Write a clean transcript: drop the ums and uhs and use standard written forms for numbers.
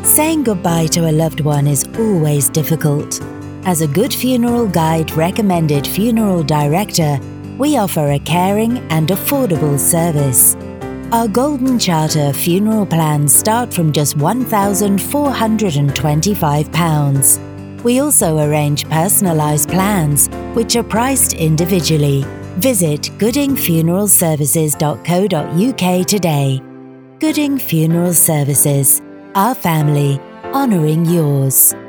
Saying goodbye to a loved one is always difficult. As a Good Funeral Guide recommended funeral director, we offer a caring and affordable service. Our Golden Charter funeral plans start from just £1,425. We also arrange personalised plans, which are priced individually. Visit goodingfuneralservices.co.uk today. Gooding Funeral Services. Our family, honouring yours.